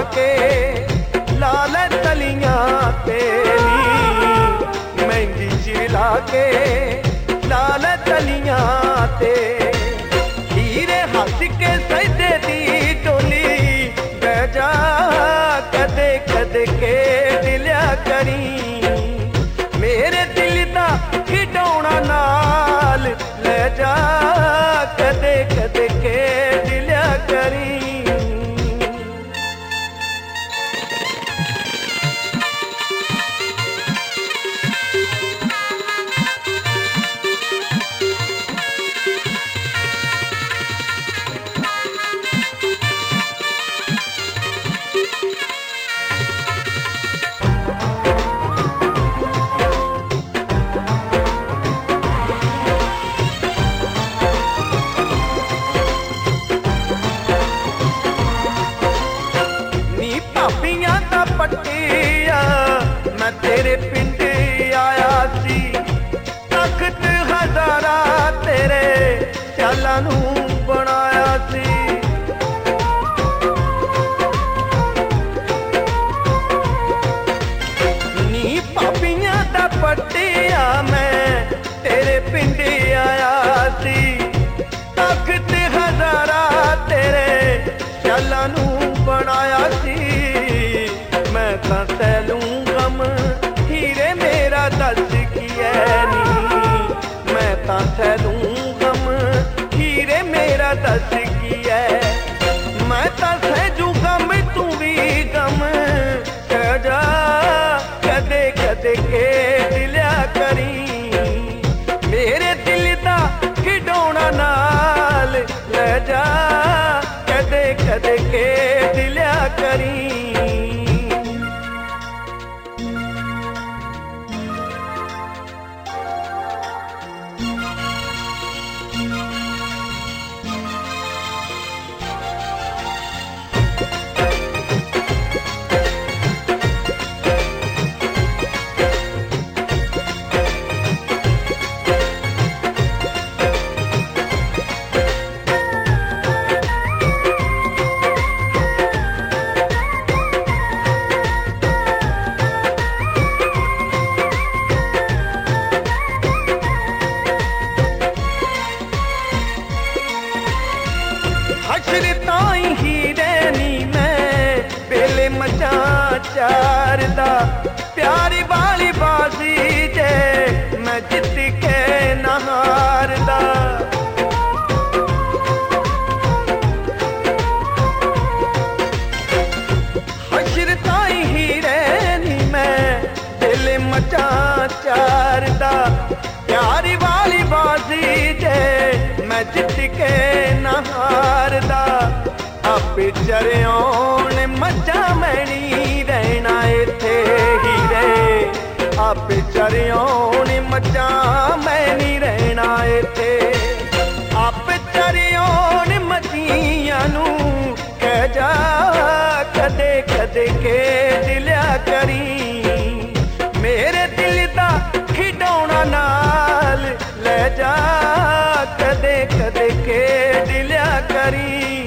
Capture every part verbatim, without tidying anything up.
के लाल तलियां तेरी मेहंदी चिला के लाल तलियां ते हीरे हंस के सजदे दी डोली बजा कदे कदे के दिलिया करी मेरे दिल दा खिडौना नाल ले जा कदे कदे के दिलिया करी पट्टिया मैं तेरे पिंड आया सी तख्त हजारा तेरे ख्यालां नू बनाया सी नी पापियां दा पट्टिया मैं तेरे पिंड आया सी तख्त हजारा तेरे ख्यालां नू बनाया सी मैं तां तैनू गम हीरे मेरा दस की है नी मैं तां तैनू गम हीरे मेरा दस की है मैं तां सहजू गम तू भी गम कह जा कदे कदे के दिलिया करी मेरे दिल दा खिडौना नाल ले जा कदे कदे के दिलिया करी चारदा प्यारी वाली बाजी जे मैं जित के नहारदा हशर ताई ही रहनी मैं दिल मचा चारदा प्यारी वाली बाजी जे मैं जित के नहारदा आपे चरियों ने मचा मैनी रहना इथे हीरे आपे चरियों ने मचा मैनी रहना इथे आपे चरियों ने मचियां नू कह जा कदे कदे के दिलिया करी मेरे दिल दा खिडौना नाल ले जा कदे कदे के दिलिया करी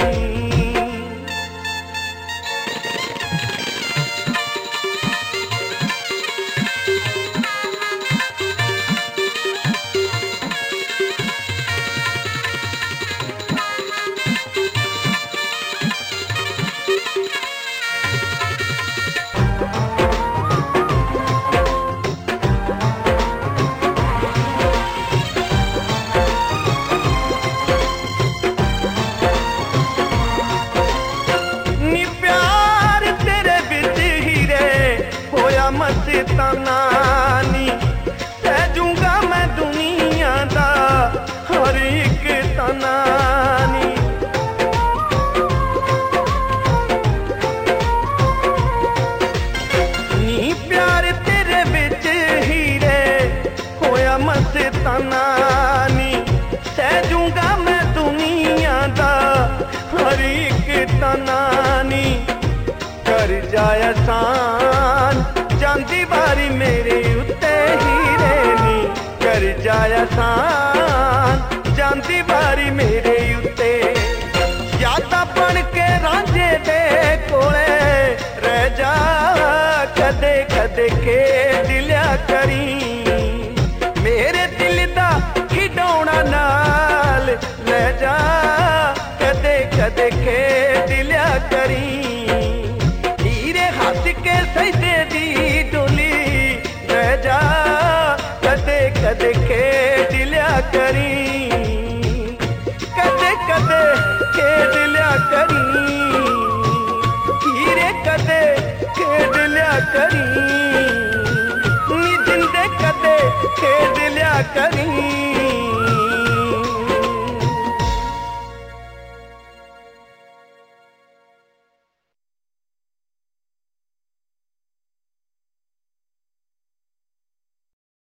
नानी सहजूंगा मैं दुनिया दा हर एक तनानी नी प्यार तेरे बिच हीरे होया मस्तानानी सहजूंगा मैं दुनिया दा हर एक तनानी कर जाए आसान जांदी बारी मेरे उत्ते हीरे नी कर जाए आसान जांदी बारी मेरे उत्ते यादा बन के रांझे दे कोले खेड लिया करी मेरे दिल दा खिडौना नाल ले जा कदे कदे खेड लिया करी हीरे हंस के सजदे दी डोली ले जा कदे कदे खेड लिया करी कदे कदे खेड लिया करी हीरे कदे खेड लिया करी नी जिंदे कदे खेड लिया करी